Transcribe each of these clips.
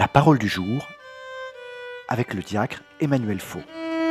La parole du jour avec le diacre Emmanuel Faux.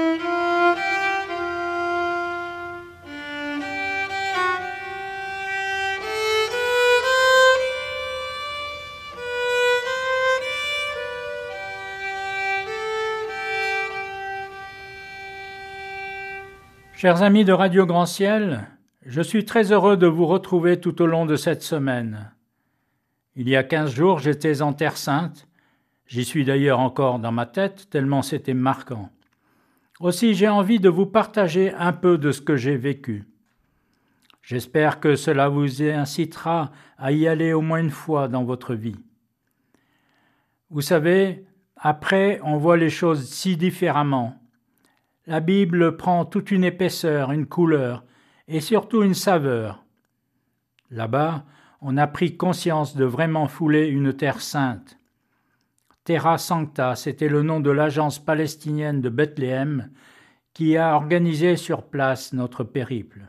Chers amis de Radio Grand Ciel, je suis très heureux de vous retrouver tout au long de cette semaine. Il y a 15 jours, j'étais en Terre Sainte. J'y suis d'ailleurs encore dans ma tête, tellement c'était marquant. Aussi, j'ai envie de vous partager un peu de ce que j'ai vécu. J'espère que cela vous incitera à y aller au moins une fois dans votre vie. Vous savez, après, on voit les choses si différemment. La Bible prend toute une épaisseur, une couleur et surtout une saveur. Là-bas, on a pris conscience de vraiment fouler une terre sainte. Terra Sancta, c'était le nom de l'agence palestinienne de Bethléem qui a organisé sur place notre périple.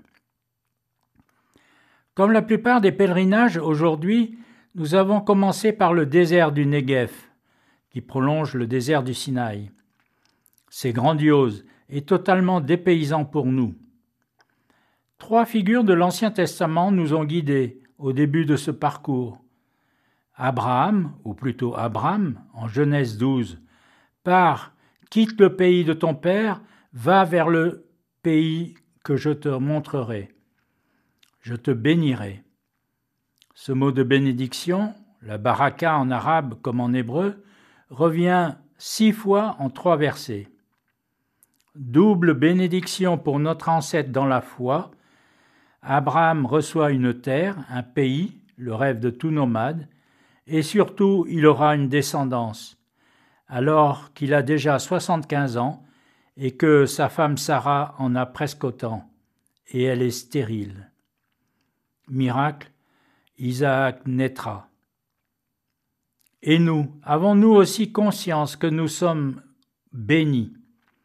Comme la plupart des pèlerinages aujourd'hui, nous avons commencé par le désert du Negev, qui prolonge le désert du Sinaï. C'est grandiose et totalement dépaysant pour nous. 3 figures de l'Ancien Testament nous ont guidés au début de ce parcours. Abraham, ou plutôt Abram, en Genèse 12, pars, quitte le pays de ton père, va vers le pays que je te montrerai. Je te bénirai. Ce mot de bénédiction, la baraka en arabe comme en hébreu, revient 6 fois en 3 versets. Double bénédiction pour notre ancêtre dans la foi. Abraham reçoit une terre, un pays, le rêve de tout nomade, et surtout il aura une descendance, alors qu'il a déjà 75 ans et que sa femme Sarah en a presque autant, et elle est stérile. Miracle, Isaac naîtra. Et nous, avons-nous aussi conscience que nous sommes bénis?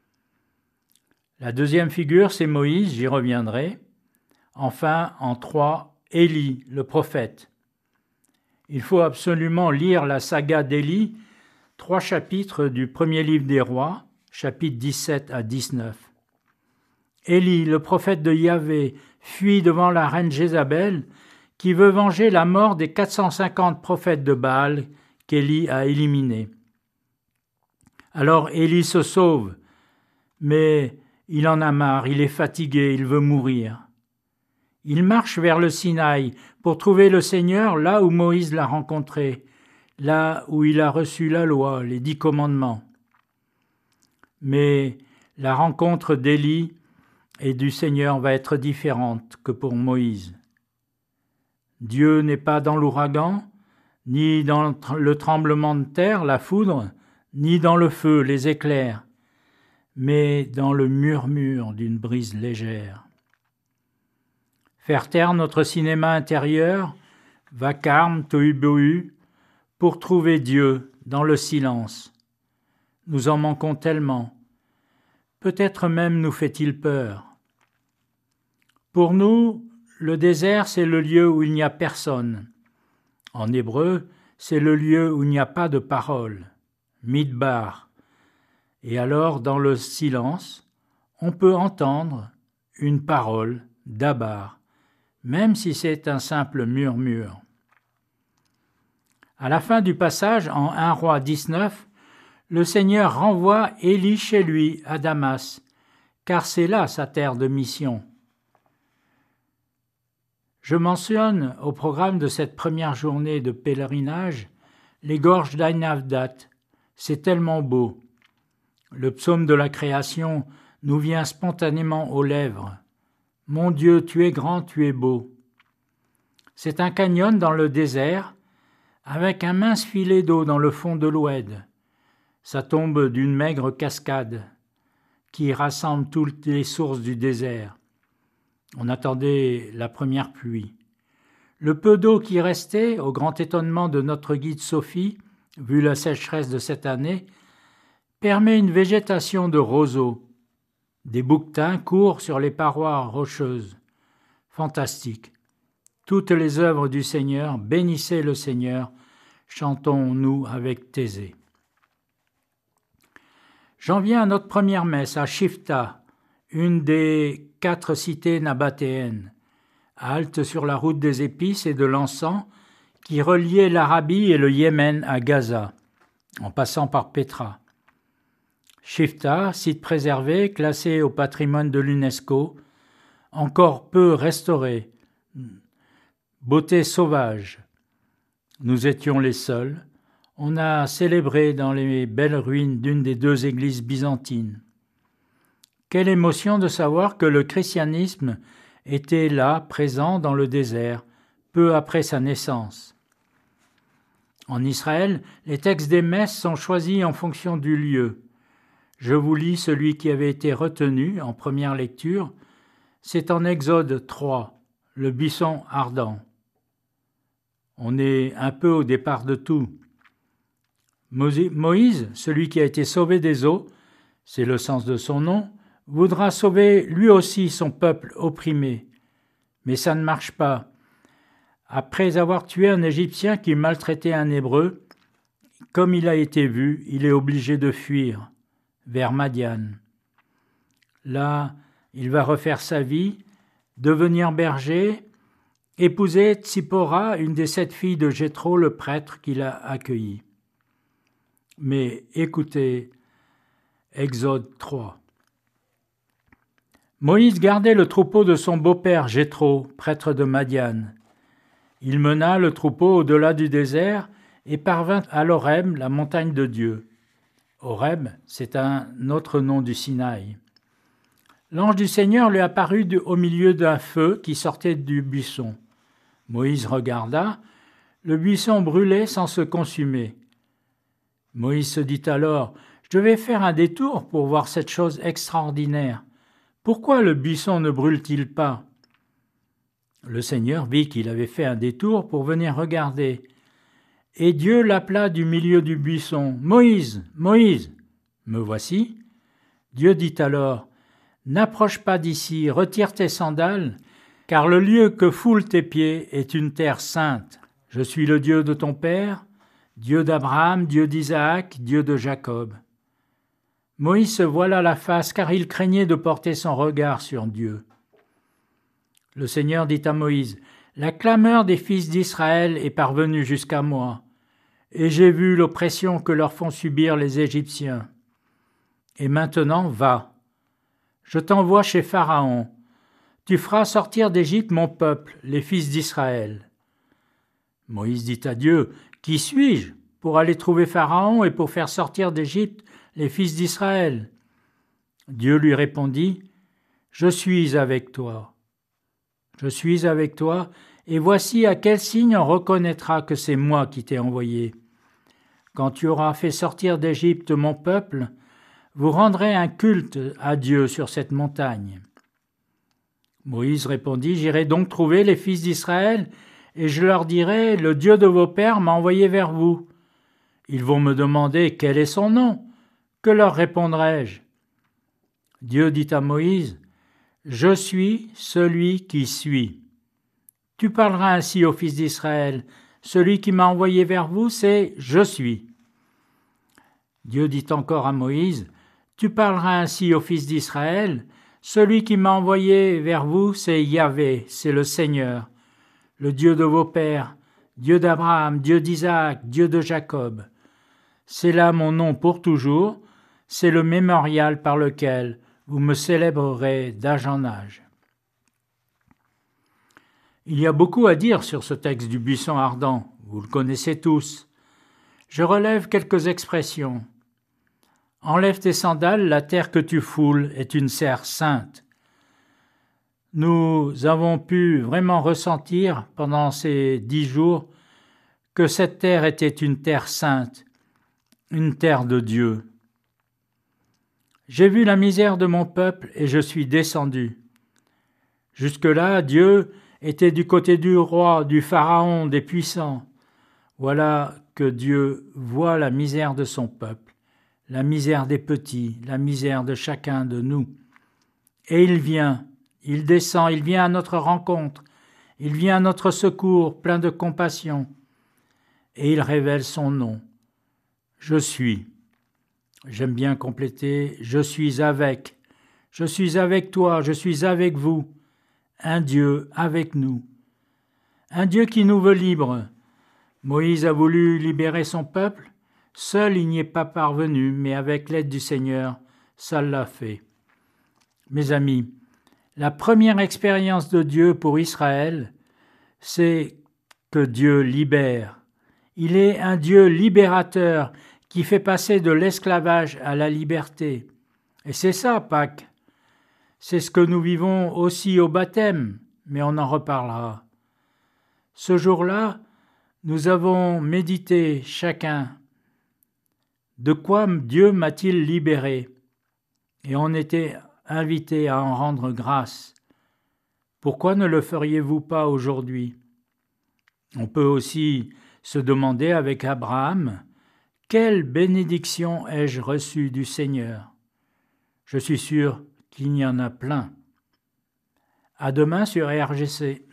La deuxième figure, c'est Moïse, j'y reviendrai. Enfin, en 3, Élie, le prophète. Il faut absolument lire la saga d'Élie, 3 chapitres du premier livre des rois, chapitres 17 à 19. Élie, le prophète de Yahvé, fuit devant la reine Jézabel, qui veut venger la mort des 450 prophètes de Baal qu'Élie a éliminés. Alors Élie se sauve, mais il en a marre, il est fatigué, il veut mourir. Il marche vers le Sinaï pour trouver le Seigneur là où Moïse l'a rencontré, là où il a reçu la loi, les 10 commandements. Mais la rencontre d'Élie et du Seigneur va être différente que pour Moïse. Dieu n'est pas dans l'ouragan, ni dans le tremblement de terre, la foudre, ni dans le feu, les éclairs, mais dans le murmure d'une brise légère. Faire taire notre cinéma intérieur, vacarme, tohu-bohu, pour trouver Dieu dans le silence. Nous en manquons tellement. Peut-être même nous fait-il peur. Pour nous, le désert, c'est le lieu où il n'y a personne. En hébreu, c'est le lieu où il n'y a pas de parole, midbar. Et alors, dans le silence, on peut entendre une parole, dabar, même si c'est un simple murmure. À la fin du passage, en 1 Roi 19, le Seigneur renvoie Élie chez lui, à Damas, car c'est là sa terre de mission. Je mentionne au programme de cette première journée de pèlerinage les gorges d'Aïn-Avdat. C'est tellement beau. Le psaume de la création nous vient spontanément aux lèvres. « Mon Dieu, tu es grand, tu es beau ». C'est un canyon dans le désert, avec un mince filet d'eau dans le fond de l'oued. Ça tombe d'une maigre cascade qui rassemble toutes les sources du désert. On attendait la première pluie. Le peu d'eau qui restait, au grand étonnement de notre guide Sophie, vu la sécheresse de cette année, permet une végétation de roseaux. Des bouquetins courent sur les parois rocheuses. Fantastique. Toutes les œuvres du Seigneur, bénissez le Seigneur, chantons-nous avec Thésée. J'en viens à notre première messe, à Shifta, une des 4 cités nabatéennes, halte sur la route des épices et de l'encens qui reliait l'Arabie et le Yémen à Gaza, en passant par Pétra. Shifta, site préservé, classé au patrimoine de l'UNESCO, encore peu restauré, beauté sauvage. Nous étions les seuls. On a célébré dans les belles ruines d'une des 2 églises byzantines. Quelle émotion de savoir que le christianisme était là, présent dans le désert, peu après sa naissance. En Israël, les textes des messes sont choisis en fonction du lieu. Je vous lis celui qui avait été retenu en première lecture. C'est en Exode 3, le buisson ardent. On est un peu au départ de tout. Moïse, celui qui a été sauvé des eaux, c'est le sens de son nom, voudra sauver lui aussi son peuple opprimé. Mais ça ne marche pas. Après avoir tué un Égyptien qui maltraitait un Hébreu, comme il a été vu, il est obligé de fuir vers Madian. Là, il va refaire sa vie, devenir berger, épouser Tsipora, une des 7 filles de Jéthro, le prêtre qu'il a accueilli. Mais écoutez, Exode 3. Moïse gardait le troupeau de son beau-père Jéthro, prêtre de Madian. Il mena le troupeau au-delà du désert et parvint à l'Horeb, la montagne de Dieu. Horeb, c'est un autre nom du Sinaï. L'ange du Seigneur lui apparut au milieu d'un feu qui sortait du buisson. Moïse regarda, le buisson brûlait sans se consumer. Moïse se dit alors, « Je vais faire un détour pour voir cette chose extraordinaire. Pourquoi le buisson ne brûle-t-il pas ?» Le Seigneur vit qu'il avait fait un détour pour venir regarder. Et Dieu l'appela du milieu du buisson. « Moïse, Moïse, me voici. » Dieu dit alors, « N'approche pas d'ici, retire tes sandales, car le lieu que foulent tes pieds est une terre sainte. Je suis le Dieu de ton père, Dieu d'Abraham, Dieu d'Isaac, Dieu de Jacob. » Moïse se voila la face, car il craignait de porter son regard sur Dieu. Le Seigneur dit à Moïse, « La clameur des fils d'Israël est parvenue jusqu'à moi, et j'ai vu l'oppression que leur font subir les Égyptiens. Et maintenant, va. Je t'envoie chez Pharaon. Tu feras sortir d'Égypte mon peuple, les fils d'Israël. » Moïse dit à Dieu, « Qui suis-je pour aller trouver Pharaon et pour faire sortir d'Égypte les fils d'Israël ?» Dieu lui répondit, « Je suis avec toi. Je suis avec toi, et voici à quel signe on reconnaîtra que c'est moi qui t'ai envoyé. Quand tu auras fait sortir d'Égypte mon peuple, vous rendrez un culte à Dieu sur cette montagne. » Moïse répondit, « J'irai donc trouver les fils d'Israël, et je leur dirai, le Dieu de vos pères m'a envoyé vers vous. Ils vont me demander quel est son nom. Que leur répondrai-je » Dieu dit à Moïse, « Je suis celui qui suis. Tu parleras ainsi aux fils d'Israël. Celui qui m'a envoyé vers vous, c'est « Je suis ». Dieu dit encore à Moïse, « Tu parleras ainsi aux fils d'Israël. Celui qui m'a envoyé vers vous, c'est Yahvé, c'est le Seigneur, le Dieu de vos pères, Dieu d'Abraham, Dieu d'Isaac, Dieu de Jacob. C'est là mon nom pour toujours, c'est le mémorial par lequel vous me célébrerez d'âge en âge. » Il y a beaucoup à dire sur ce texte du buisson ardent, vous le connaissez tous. Je relève quelques expressions. « Enlève tes sandales, la terre que tu foules est une terre sainte. » Nous avons pu vraiment ressentir pendant ces 10 jours que cette terre était une terre sainte, une terre de Dieu. J'ai vu la misère de mon peuple et je suis descendu. Jusque-là, Dieu était du côté du roi, du Pharaon, des puissants. Voilà que Dieu voit la misère de son peuple, la misère des petits, la misère de chacun de nous. Et il vient, il descend, il vient à notre rencontre, il vient à notre secours, plein de compassion. Et il révèle son nom. Je suis. J'aime bien compléter « Je suis avec toi, je suis avec vous, un Dieu avec nous, un Dieu qui nous veut libres. » Moïse a voulu libérer son peuple, seul il n'y est pas parvenu, mais avec l'aide du Seigneur, ça l'a fait. Mes amis, la première expérience de Dieu pour Israël, c'est que Dieu libère. Il est un Dieu libérateur qui fait passer de l'esclavage à la liberté. Et c'est ça, Pâques. C'est ce que nous vivons aussi au baptême, mais on en reparlera. Ce jour-là, nous avons médité chacun. De quoi Dieu m'a-t-il libéré? Et on était invités à en rendre grâce. Pourquoi ne le feriez-vous pas aujourd'hui? On peut aussi se demander avec Abraham, quelle bénédiction ai-je reçue du Seigneur? Je suis sûr qu'il y en a plein. À demain sur RGC.